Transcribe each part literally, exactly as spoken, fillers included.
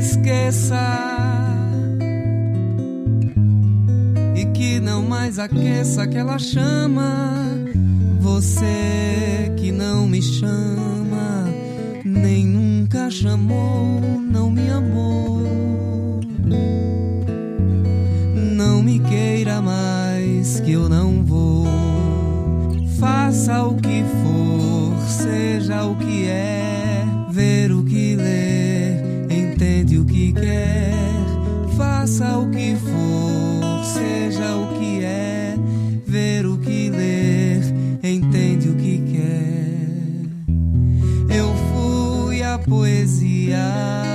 esqueça e que não mais aqueça aquela chama. Você que não me chama, nem nunca chamou, não me amou. Não me queira mais que eu não vou. Faça o que for, seja o que é, ver o que lê, entende o que quer. Faça o que for, seja o que é, ver o que ler, entende o que quer. Eu fui a poesia.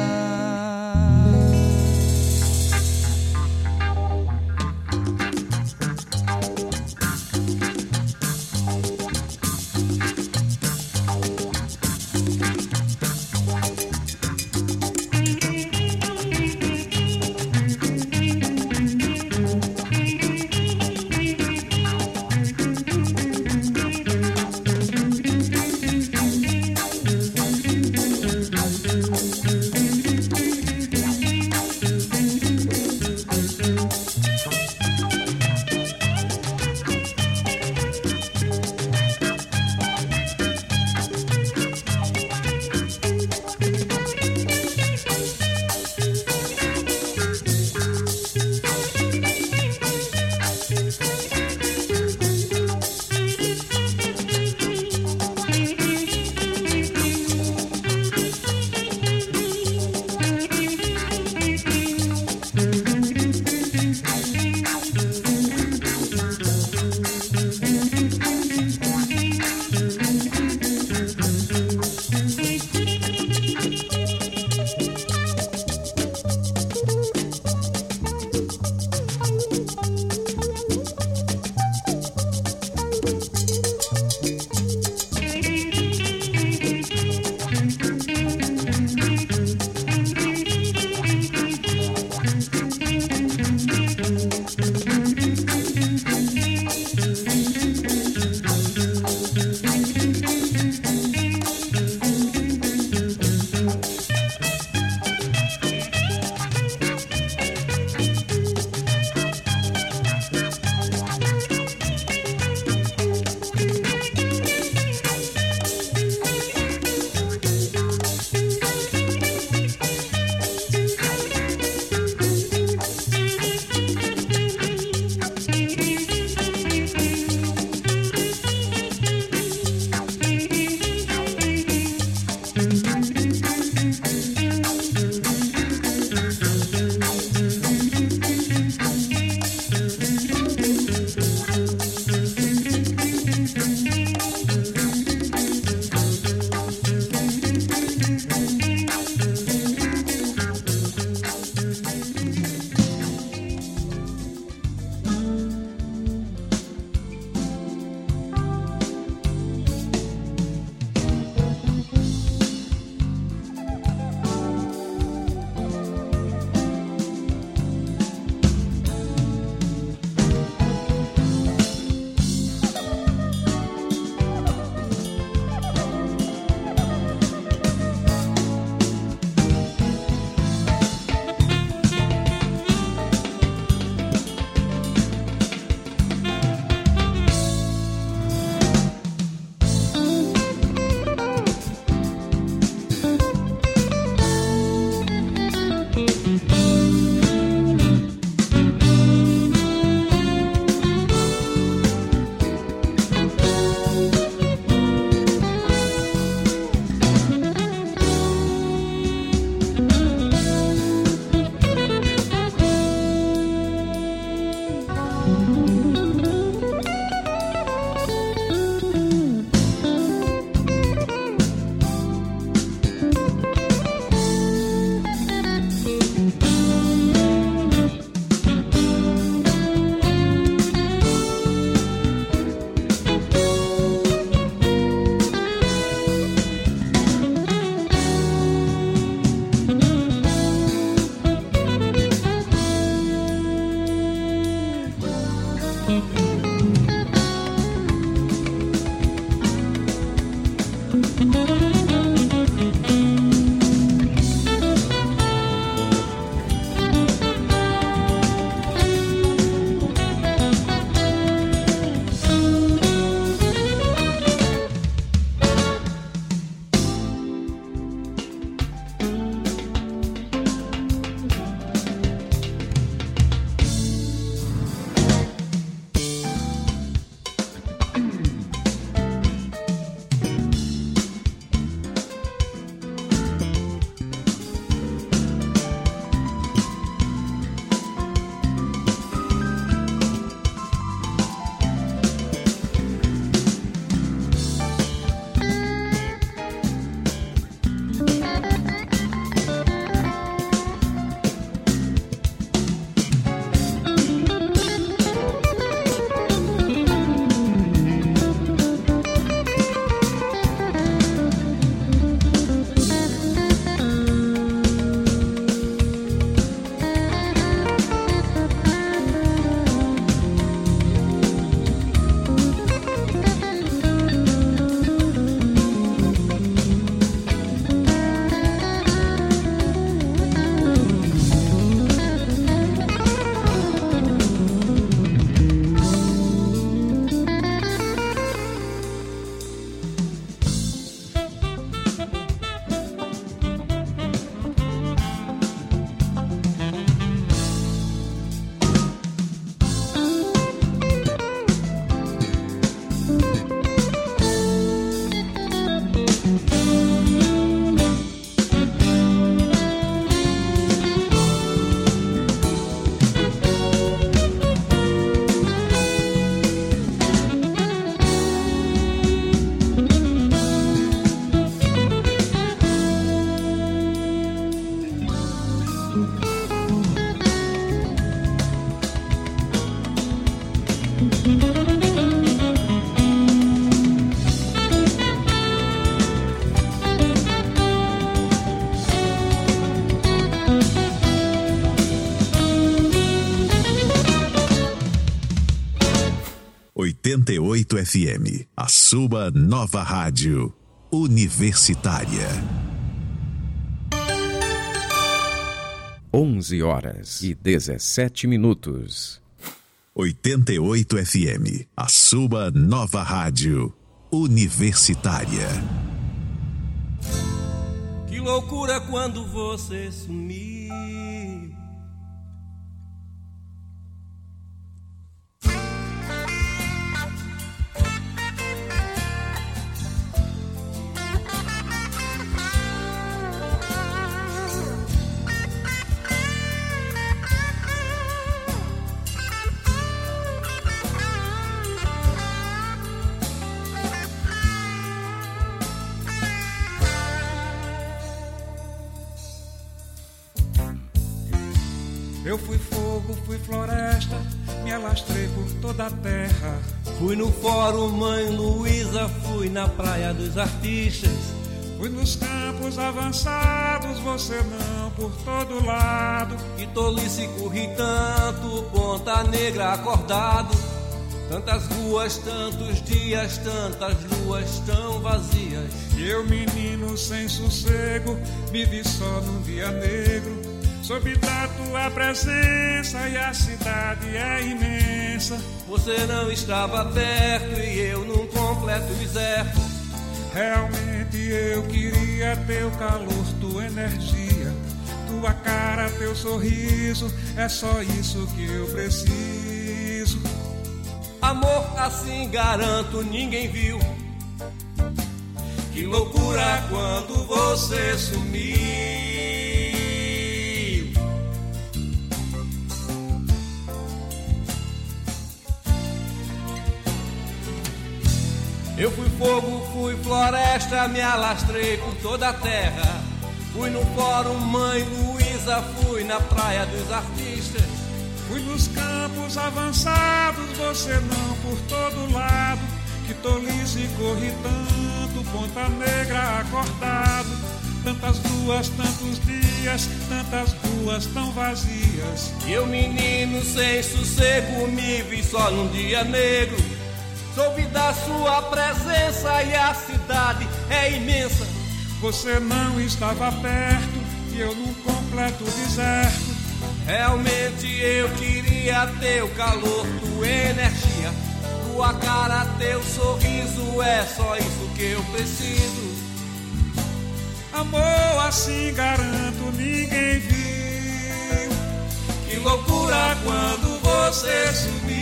oitenta e oito F M, a sua nova rádio universitária. onze horas e dezessete minutos. oitenta e oito F M, a sua nova rádio universitária. Que loucura quando você sumir. Eu fui fogo, fui floresta, me alastrei por toda a terra. Fui no Fórum Mãe Luísa, fui na Praia dos Artistas. Fui nos campos avançados, você não, por todo lado. Que tolice corri tanto, Ponta Negra acordado. Tantas ruas, tantos dias, tantas luas tão vazias. Eu, menino sem sossego, me vi só num dia negro. Soube da tua presença e a cidade é imensa. Você não estava perto e eu num completo deserto. Realmente eu queria teu calor, tua energia, tua cara, teu sorriso. É só isso que eu preciso. Amor assim garanto, ninguém viu. Que loucura quando você sumiu. Eu fui fogo, fui floresta, me alastrei por toda a terra. Fui no Fórum Mãe Luísa, fui na Praia dos Artistas. Fui nos campos avançados, você não, por todo lado. Que tolice corri tanto, Ponta Negra acordado. Tantas ruas, tantos dias, tantas ruas tão vazias. E eu, menino sem sossego, me vi só num dia negro. Soube da sua presença e a cidade é imensa. Você não estava perto e eu num completo deserto. Realmente eu queria teu calor, tua energia, tua cara, teu sorriso. É só isso que eu preciso. Amor assim garanto, ninguém viu. Que loucura quando você sumiu.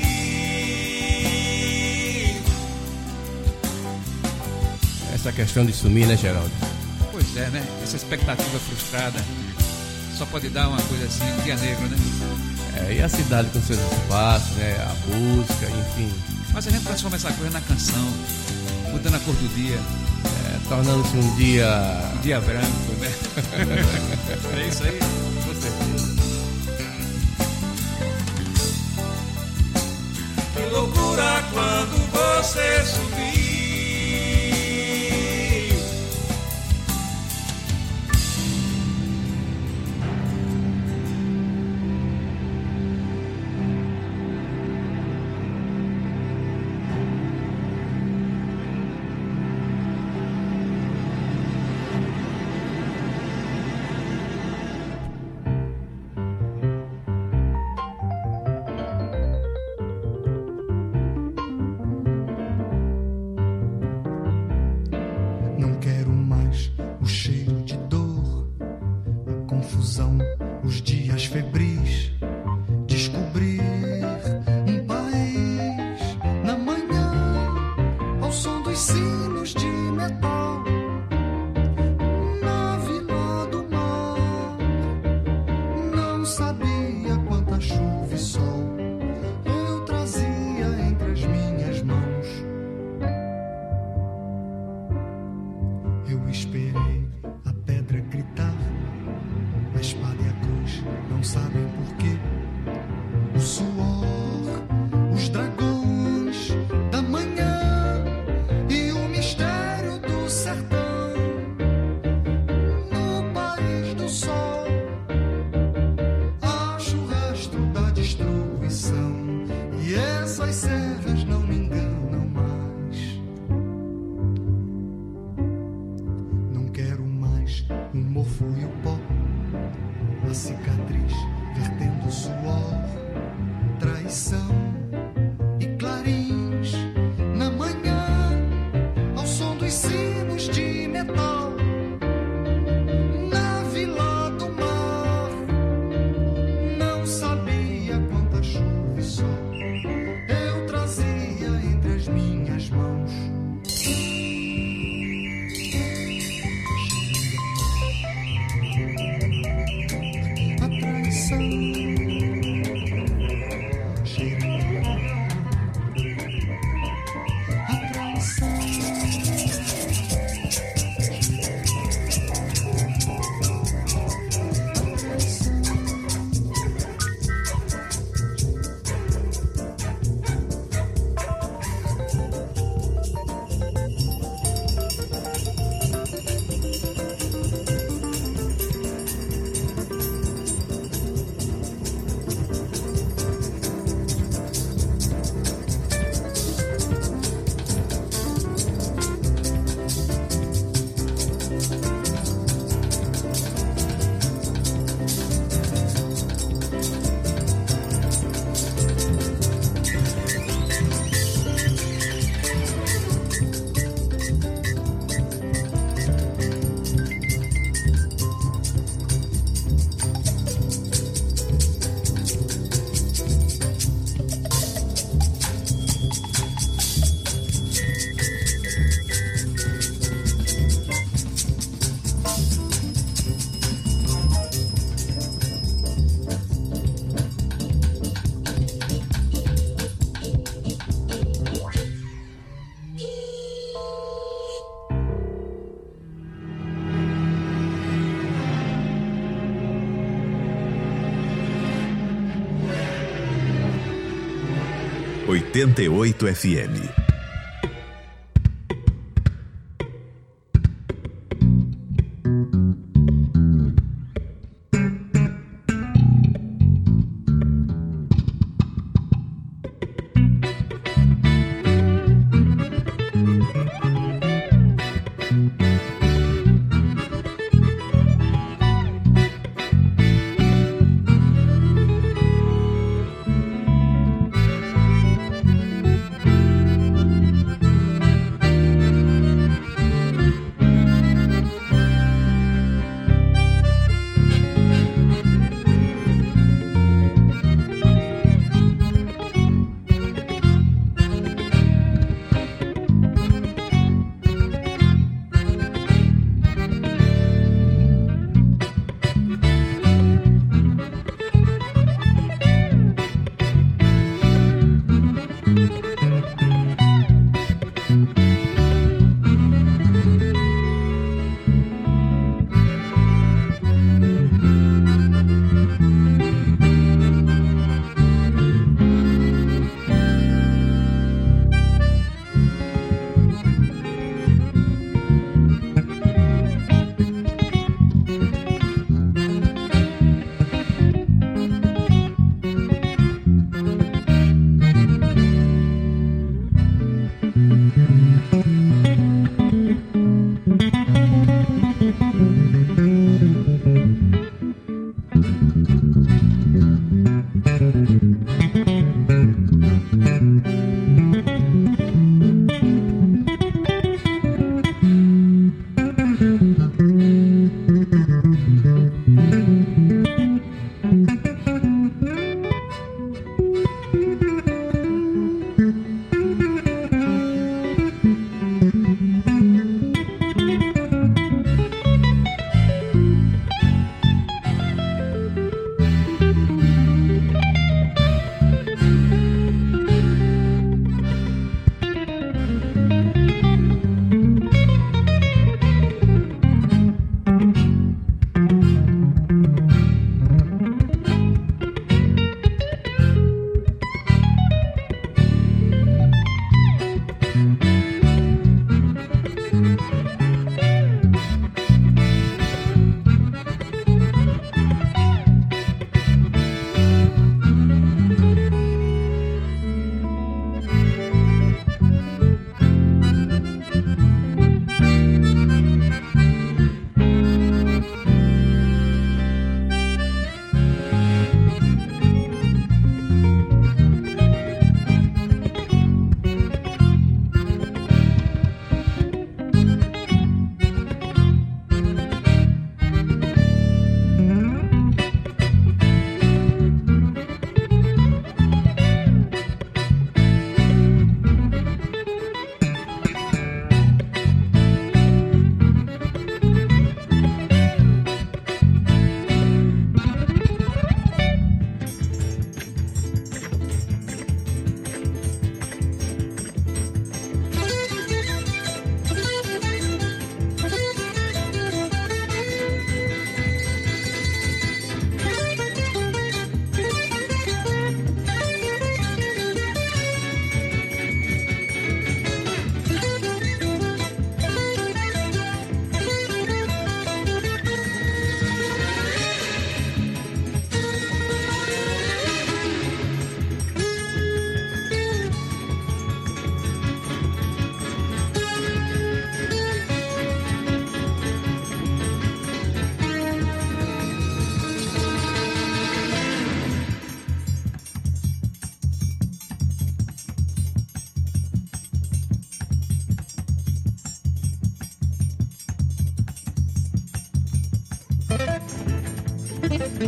Essa questão de sumir, né, Geraldo? Pois é, né? Essa expectativa frustrada só pode dar uma coisa assim, um dia negro, né? É, e a cidade com seus espaços, né? A música, enfim. Mas a gente transforma essa coisa na canção, mudando a cor do dia. É, tornando-se um dia... Um dia branco, né? É isso aí, com certeza. Que loucura quando você sumiu. E essas serras não me enganam. cicatriz vertendo suor, traição e clarins na manhã, ao som dos sinos de metal. Na vila do mar, não sabia quanta chuva e sol eu trazia entre as minhas mãos. oitenta e oito F M.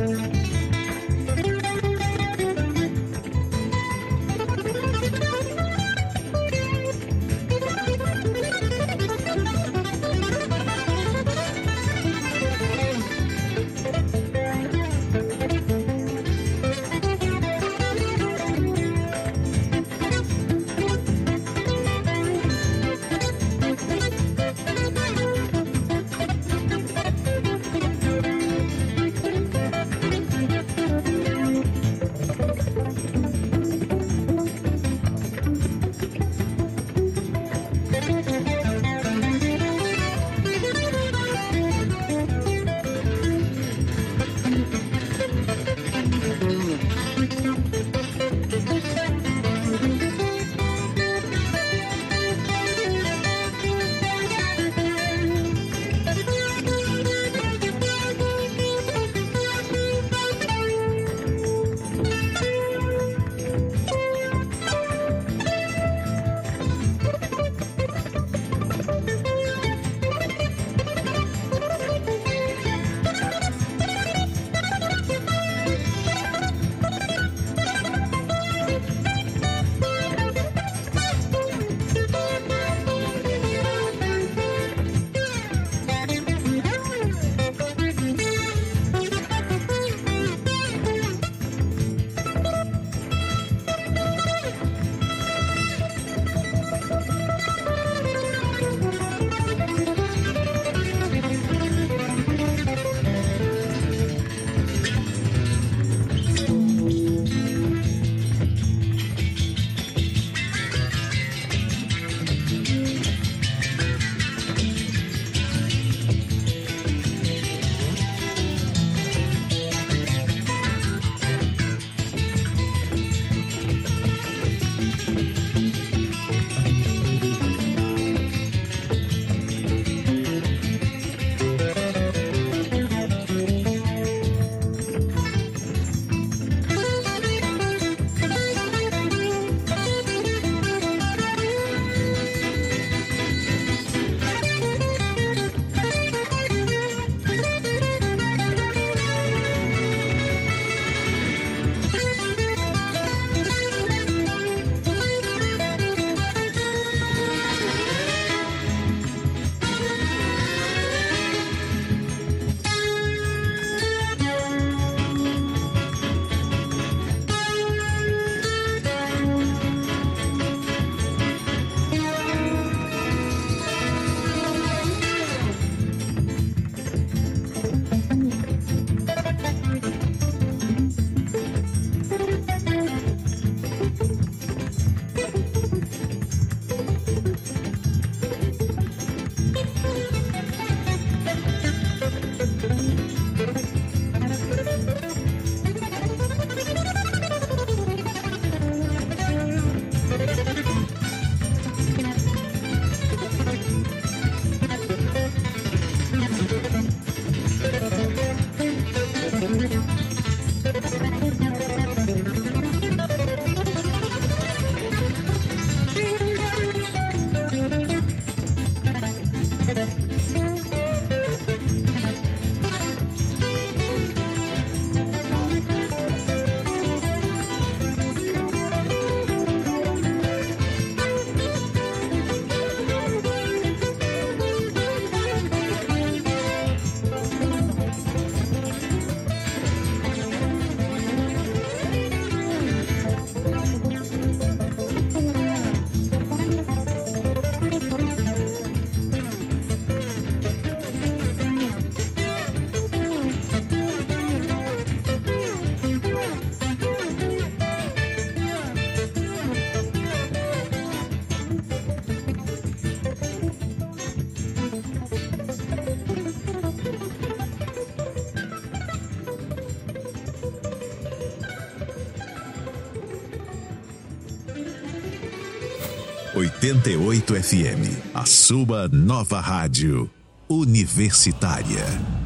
oitenta e oito F M, a sua nova rádio universitária.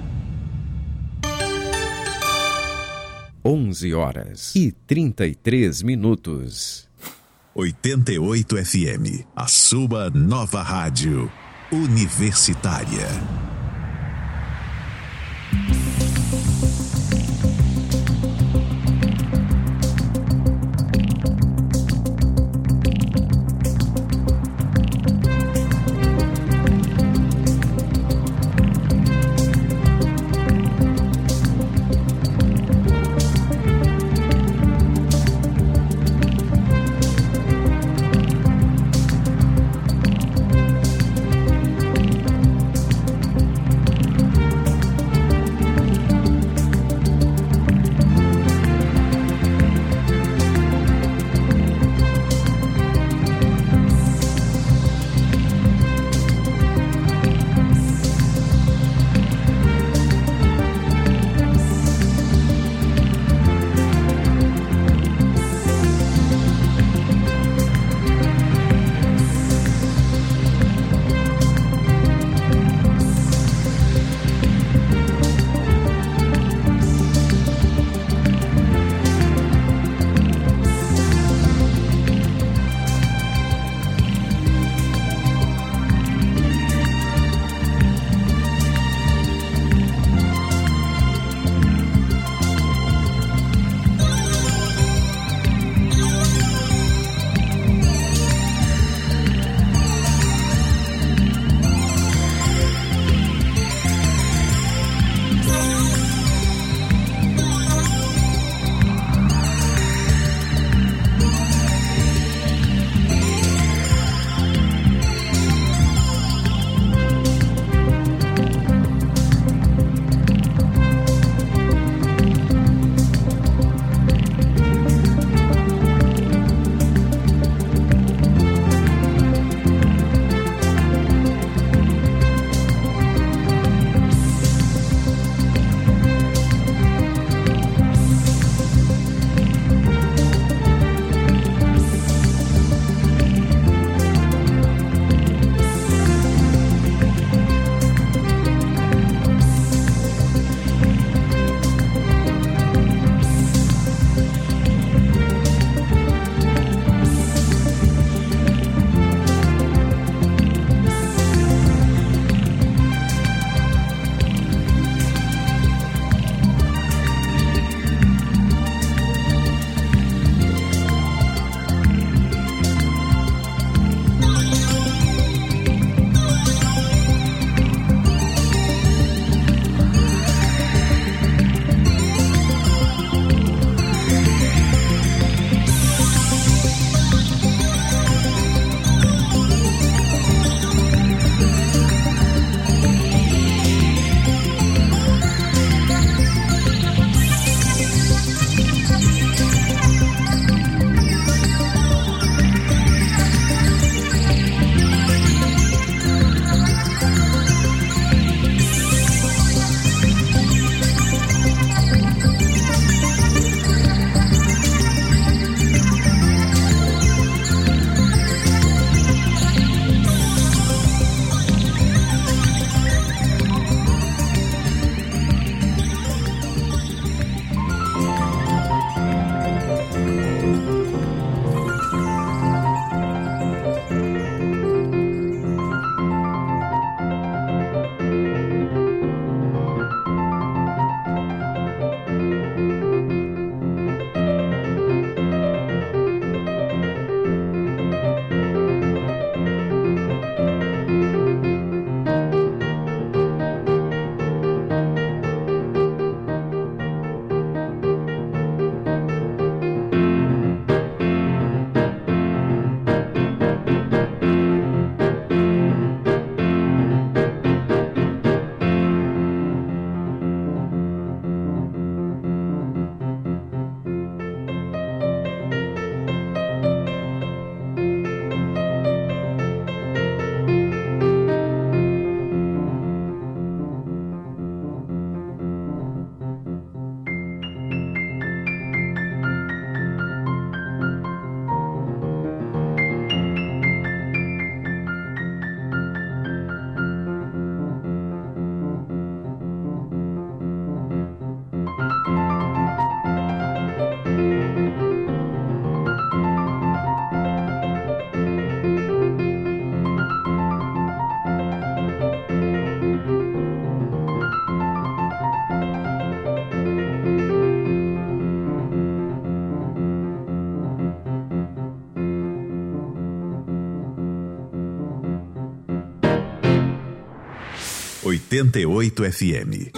onze horas e trinta e três minutos. oitenta e oito F M, a sua nova rádio universitária. oitenta e oito F M.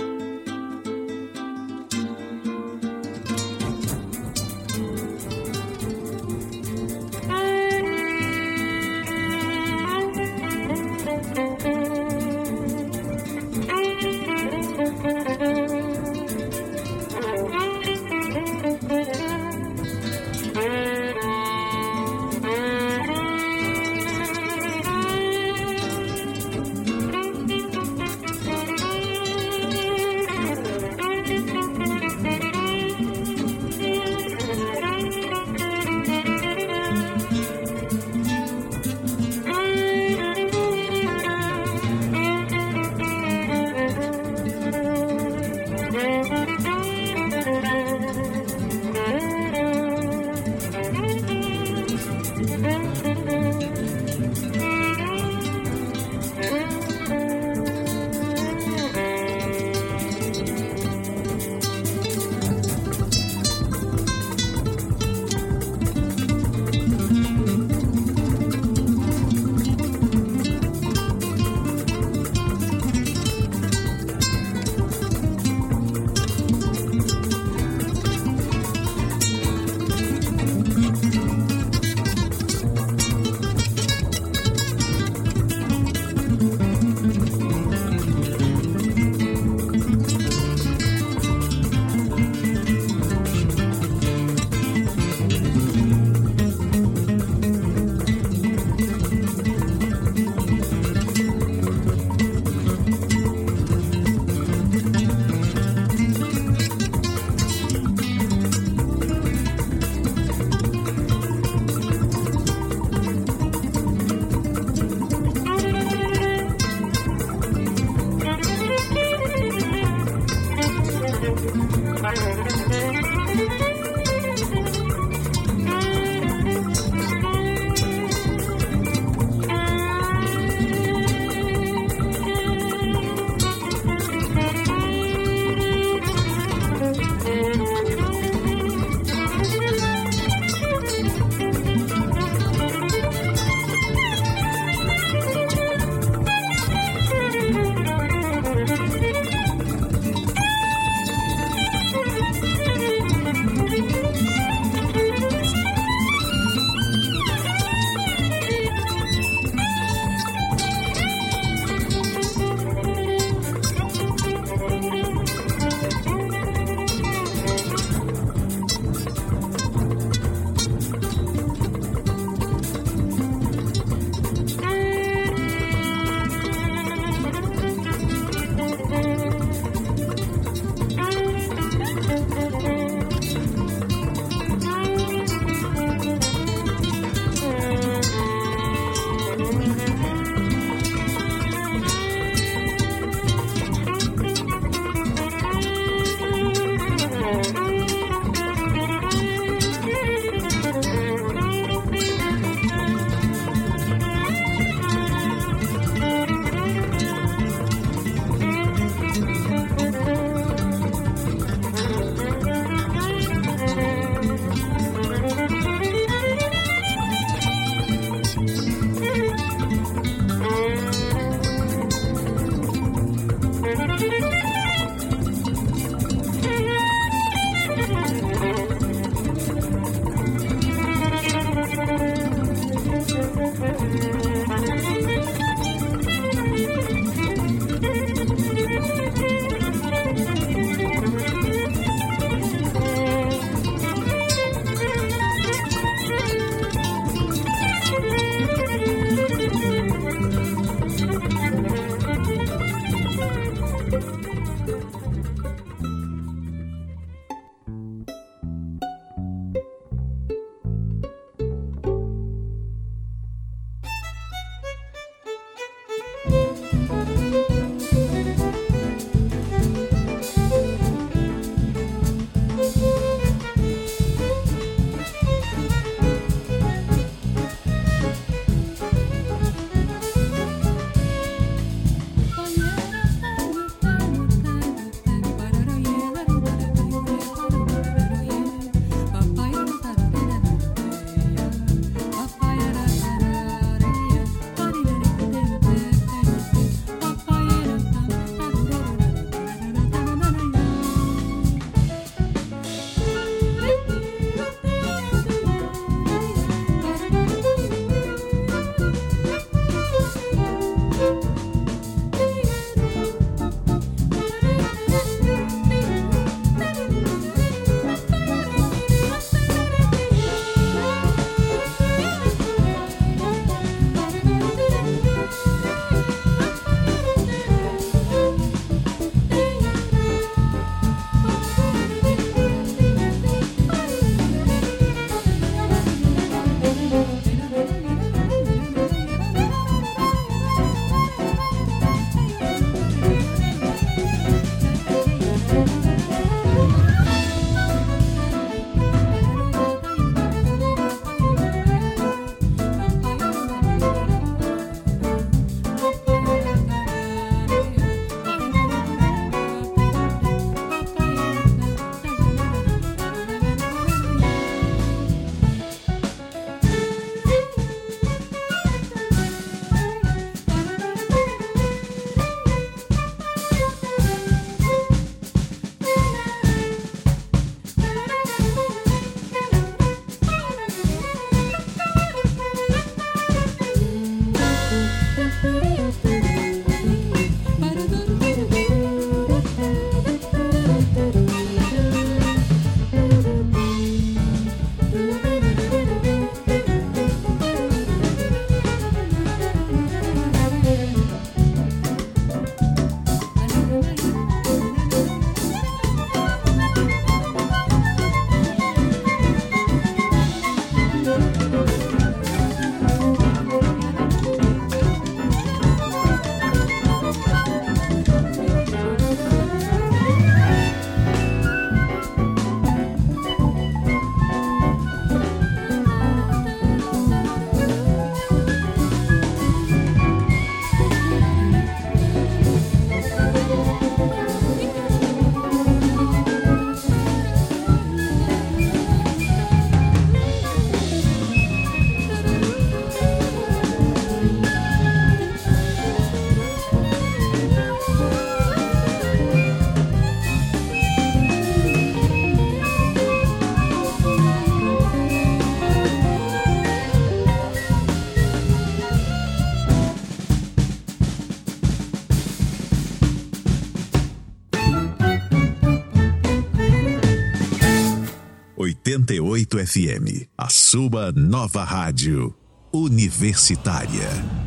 oitenta e oito F M, a sua nova rádio universitária.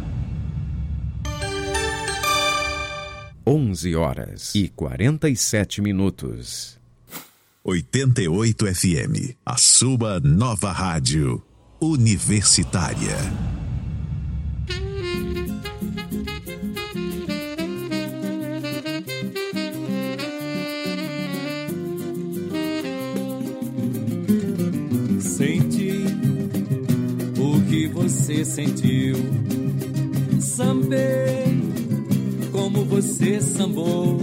onze horas e quarenta e sete minutos. oitenta e oito F M, a sua nova rádio universitária. Senti o que você sentiu, sambei como você sambou.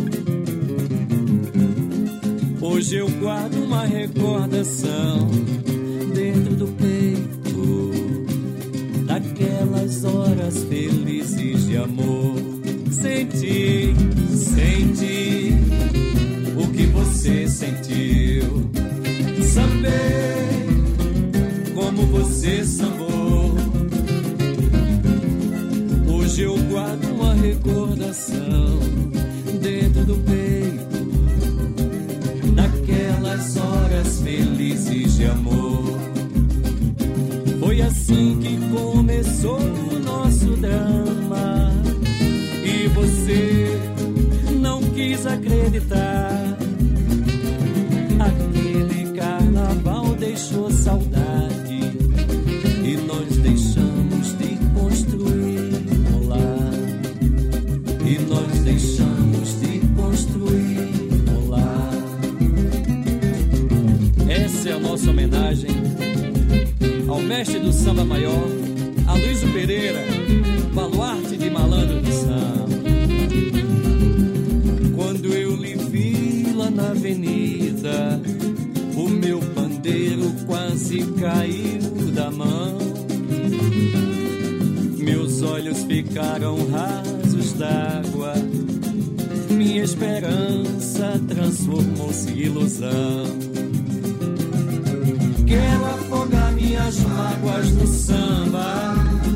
Hoje eu guardo uma recordação dentro do peito daquelas horas felizes de amor. Senti, senti o que você sentiu, sambei como você sambou. Hoje eu guardo uma recordação dentro do peito daquelas horas felizes de amor. Foi assim que começou o nosso drama e você não quis acreditar. Aquele carnaval deixou saudade e nós deixamos de construir lá. E nós deixamos de construir lá. Essa é a nossa homenagem ao mestre do samba maior, Aloysio Pereira, baluarte de malandro do samba. Quando eu lhe vi lá na avenida, o meu pandeiro quase caiu da mão. Meus olhos ficaram rasos d'água, minha esperança transformou-se em ilusão. Quero afogar minhas mágoas no samba,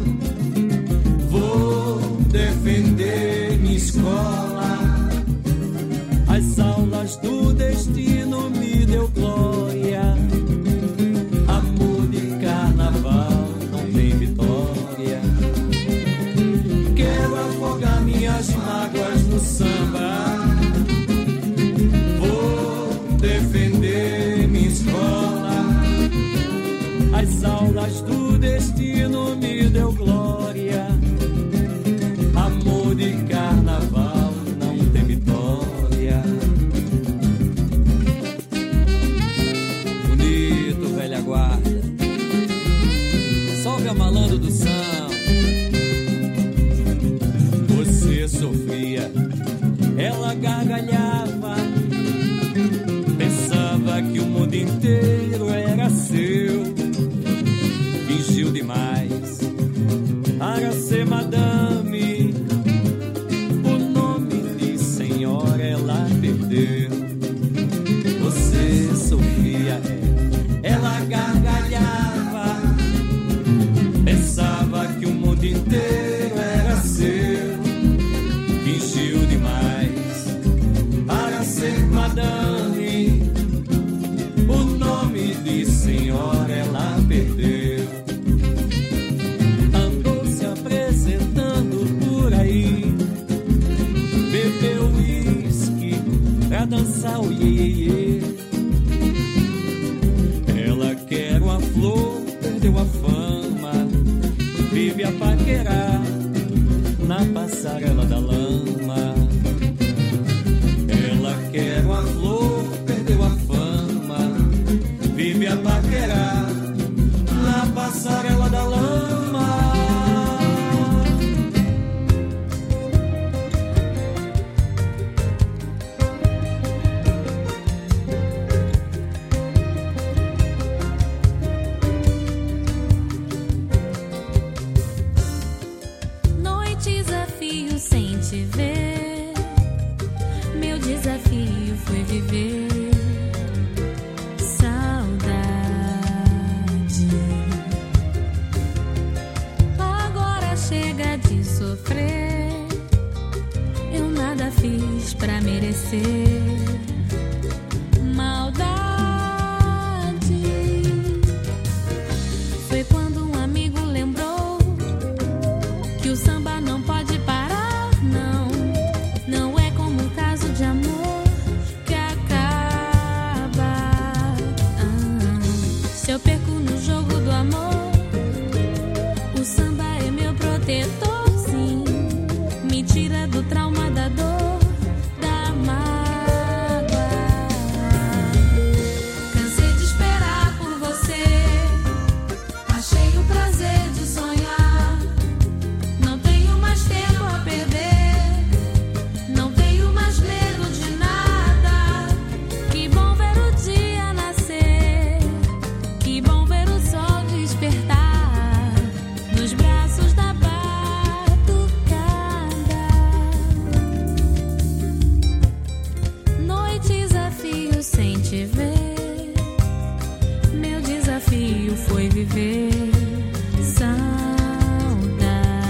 vou defender minha escola. As aulas do destino me deu glória, amor de carnaval não tem vitória. Quero afogar minhas mágoas no samba, vou defender minha escola. As aulas do destino me deu glória, amor de carnaval não tem vitória. Bonito, velha guarda, salve a malandro do samba. Você sofria, ela gargalhava, pensava que o mundo inteiro era seu. Fingiu demais para ser madame, o nome de senhora ela perdeu. Você sofria, ela gargalhava, pensava que o mundo inteiro era seu. Fingiu demais para ser madame, o nome de senhora ela perdeu. Bebeu uísque pra dançar o iê, iê. Ela quer uma flor, perdeu a fama, vive a paquerar na passarela da lama. Ela quer uma flor, perdeu a fama, vive a paquerar na passarela da lama. Maldade eu perco no jogo do amor, o samba é meu protetor, sim. Me tira do trauma da dor, da mágoa. Cansei de esperar por você, achei o prazer de sonhar. Não tenho mais tempo a perder, não tenho mais medo de nada. Que bom ver o dia nascer, que bom ver o sol despertar nos braços da batucada. Noites a fio sem te ver, meu desafio foi viver saudade.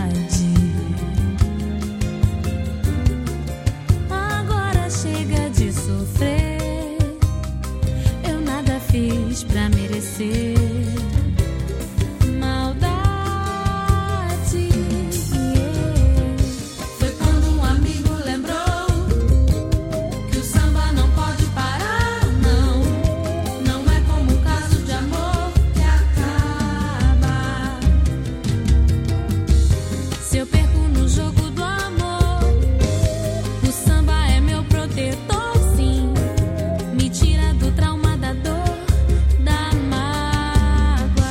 Agora chega de sofrer, eu nada fiz pra merecer maldade. Yeah. Foi quando um amigo lembrou que o samba não pode parar, não. Não é como um caso de amor que acaba. Se eu perco no jogo do amor, o samba é meu protetor, sim. Me tira do trauma da dor, da mágoa.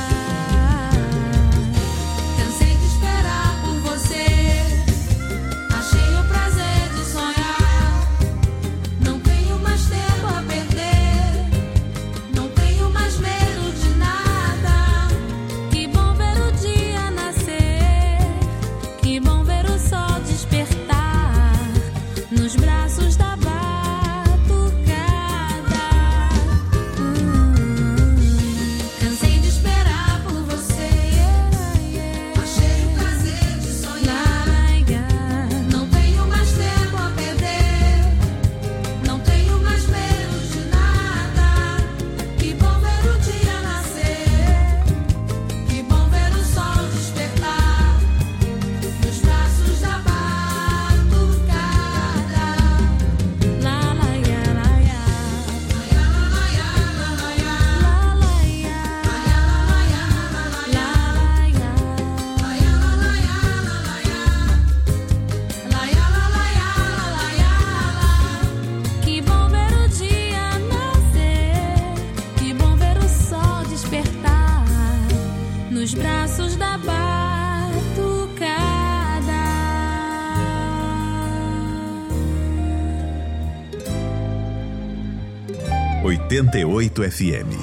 Cansei de esperar por você, achei o prazer de sonhar. Não tenho mais tempo a perder, não tenho mais medo de nada. Que bom ver o dia nascer, que bom ver o sol despertar nos braços da batucada. Hum, Cansei de esperar por você, achei o prazer de sonhar. Não tenho mais tempo a perder, não tenho mais medo de nada. Que bom ver o dia nascer, que bom ver o sol despertar nos braços da batucada. La la ya la ya, la ya la ya, la la ya, la la ya, la ya la ya, la ya la ya, la ya. Que bom ver o dia nascer, que bom ver o sol despertar nos braços da batucada. oitenta e oito F M.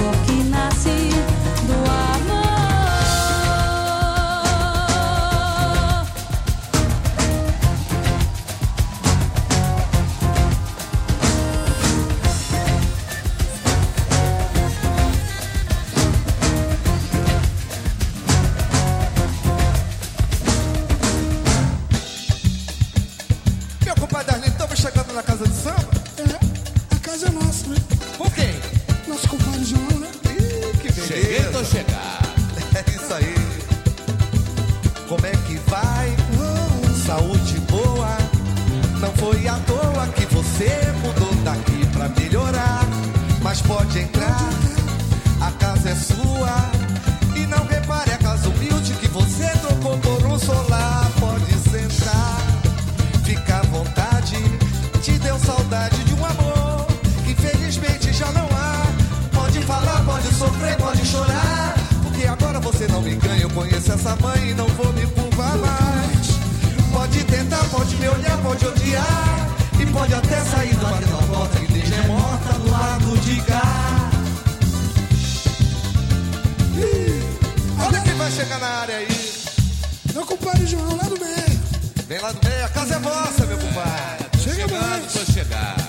amor que nasce do amor. Meu compadre Arlindo, estamos chegando na casa de samba? É, a casa é nossa, né? Por quem? Nosso compadre João, né? Ih, que beleza. Cheguei, tô chegando. É isso aí. Como é que vai? Saúde boa. Não foi à toa que você mudou daqui pra melhorar. Mas pode entrar, a casa é sua. E não repare a casa humilde que você trocou por um solar. Pode sentar, fica à vontade. Te deu saudade de um amor que infelizmente já não há. Pode falar, pode sofrer, pode chorar. Porque agora você não me ganha. Eu conheço essa mãe e não vou me curvar mais. Pode tentar, pode me olhar, pode odiar. E pode até sair do bater na porta que deixa é morta do lado de cá. Ih, olha quem vai chegar na área aí. Meu compadre João, lá do meio. Vem lá do meio, a casa é vossa, meu compadre. Tô Chega chegando, mais. tô chegando.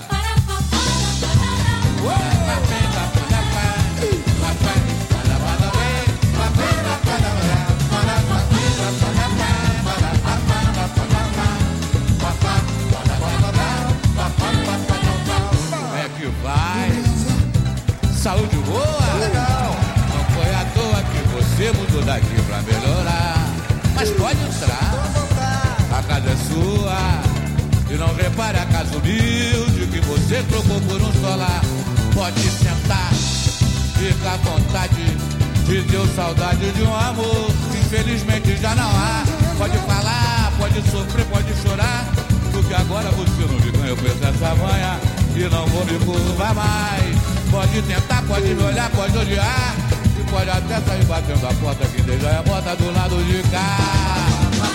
Como é que vai? Saúde boa? Legal. Não foi à toa que você mudou daqui pra melhorar. Mas pode entrar, a casa é sua. E não repare a casa humilde que você trocou por um solar. Pode sentar, fica à vontade. Te deu saudade de um amor que infelizmente já não há. Pode falar, pode sofrer, pode chorar. Porque agora você não me ganha, eu penso essa manhã e não vou me curvar mais. Pode tentar, pode me olhar, pode odiar. E pode até sair batendo a porta que deixa a porta do lado de cá.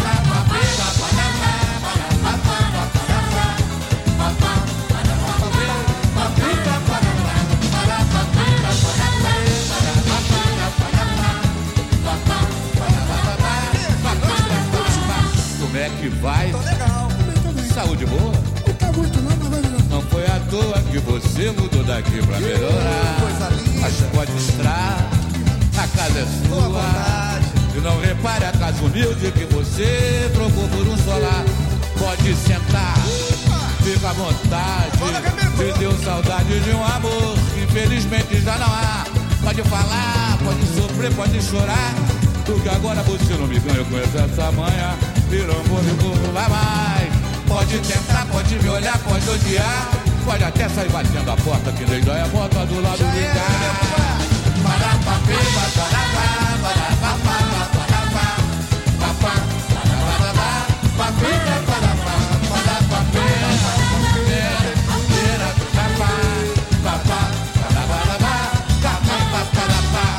Como é que vai? Tô legal. Saúde boa? Não tá muito não, mas vai melhorar. Não foi à toa que você mudou daqui pra melhorar. Coisa linda. Mas pode entrar, a casa é Boa sua. vontade. E não repare a casa humilde que você trocou por um solar. Pode sentar, fica à vontade. Te deu saudade de um amor que infelizmente já não há. Pode falar, pode sofrer, pode chorar. Porque agora você não me ganha, eu conheço essa manhã e não vou me curvar mais. Pode tentar, pode me olhar, pode odiar. Pode até sair batendo a porta que nem dói a porta do lado de cá. Parapapê, parapá, parapá, parapá, parapá, parapá, papita, parapá, parapapê, pera, papá, papá, parapá, papá, parapá.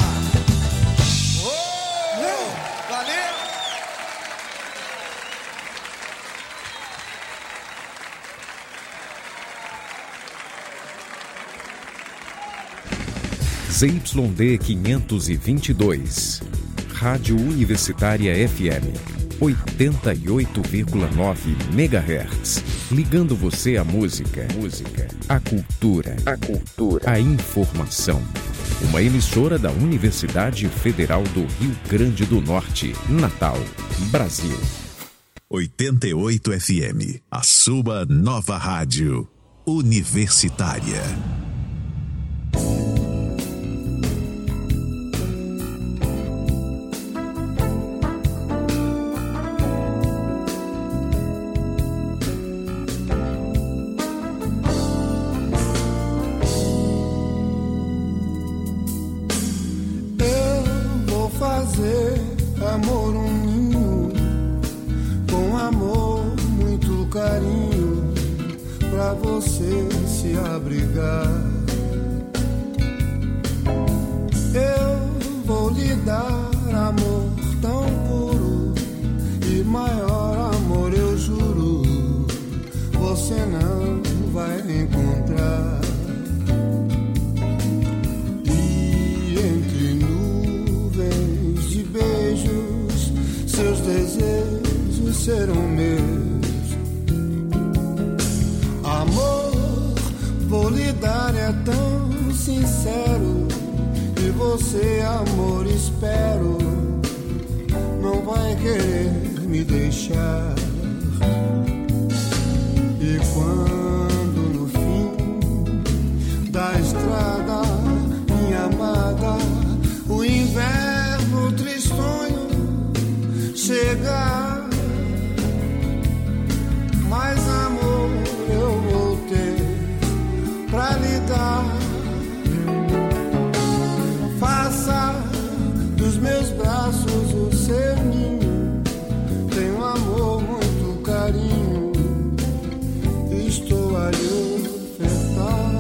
Valeu! Z Y D quinhentos e vinte e dois, Rádio Universitária F M, oitenta e oito vírgula nove megahertz, ligando você à música, música, à cultura, a cultura, à informação. Uma emissora da Universidade Federal do Rio Grande do Norte, Natal, Brasil. oitenta e oito F M, a sua nova rádio universitária. Eu vou fazer amor um ninho, com amor, muito carinho, pra você se abrigar. Eu vou lhe dar amor tão puro, e maior amor eu juro, você não vai encontrar. E esqueceram mesmo. Amor, vou lhe dar, é tão sincero. E você, amor, espero, não vai querer me deixar. E quando no fim da estrada, minha amada, o inverno tristonho chegar, mais amor eu vou ter pra lhe dar. Faça dos meus braços o seu ninho, tenho amor, muito carinho, estou a lhe ofertar.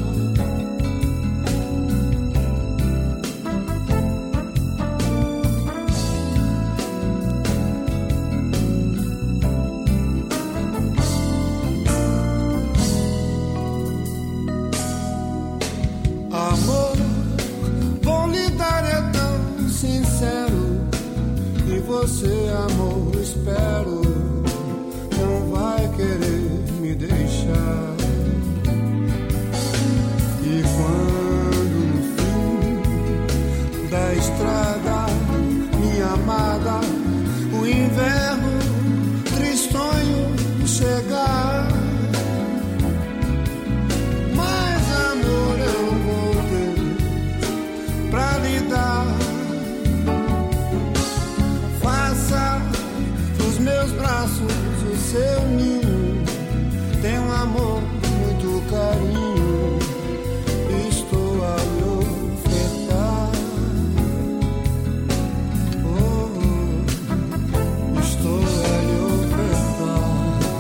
Amor, vou lhe dar, é tão sincero. E você, amor, espero, não vai querer me deixar. E quando no fim da estrada, minha amada, o inverno tristonho chegar, mais amor eu vou ter pra lhe dar. Faça dos meus braços o seu ninho, tenho um amor, muito carinho, estou a lhe ofertar. Oh, oh, estou a lhe ofertar.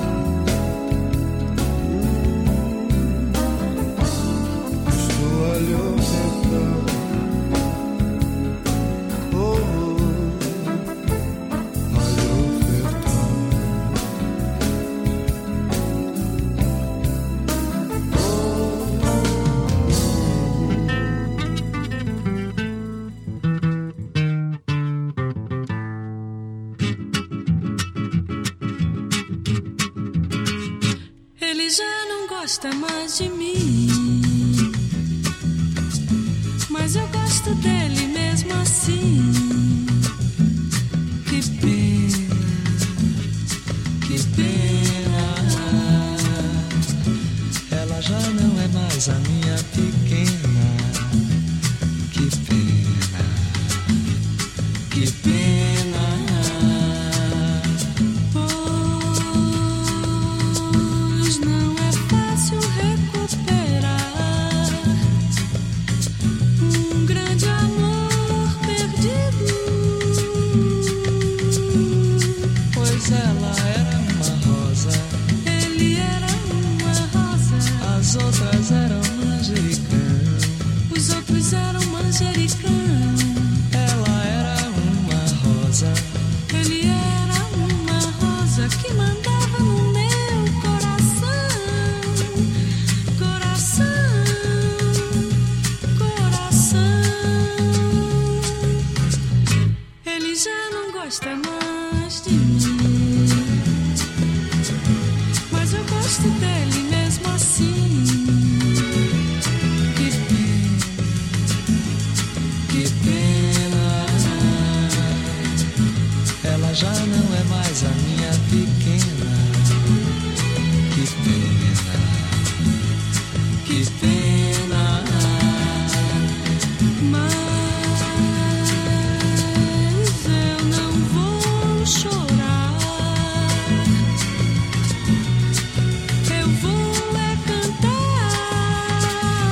Hum, estou a lhe ofertar. Oh, oh, a lhe ofertar. Ele já não gosta mais de mim, mas eu gosto dele mesmo assim. Que pena, que pena. Ela já não é mais a minha pequena. Que pena, que pena. Pois não é fácil recuperar um grande amor perdido. Pois ela era uma rosa, ele era uma rosa, as outras eram manjericão, os outros eram manjericão. Ela era uma rosa, ele era uma rosa que mandava no meu coração, coração, coração. Ele já não gosta mais de mim, mas eu gosto dele mesmo assim. Que pena, que pena. Ela já não é mais a minha pequena. Que pena, que pena. Mas eu não vou chorar, eu vou é cantar,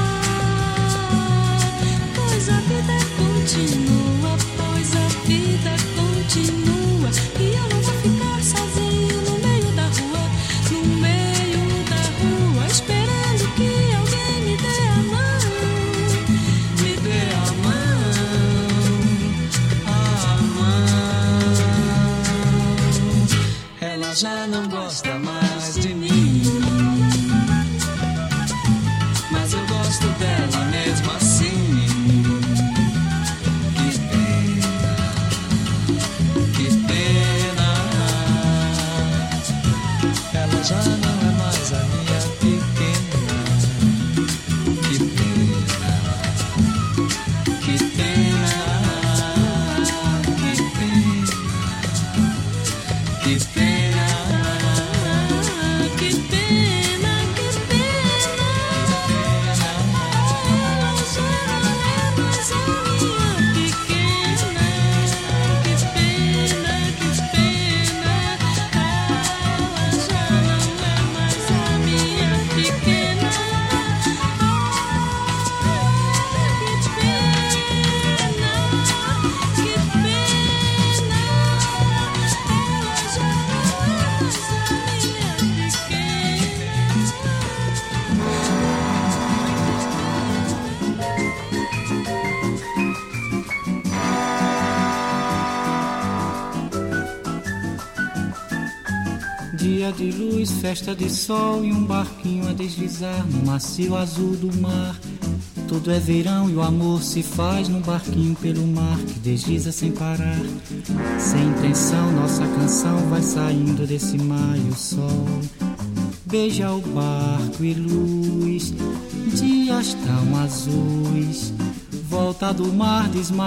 pois a vida continua, pois a vida continua. E eu não vou ficar sozinho no meio da rua, no meio da rua, esperando que alguém me dê a mão, me dê a mão, a mão. Ela já não gosta mais de mim, mas eu gosto dela mesmo assim. Que pena, que pena. Dia de luz, festa de sol e um barquinho a deslizar no macio azul do mar. Tudo é verão e o amor se faz num barquinho pelo mar que desliza sem parar. Sem intenção, nossa canção vai saindo desse mar e o sol beija o barco e luz. Dias tão azuis, volta do mar desmaiado.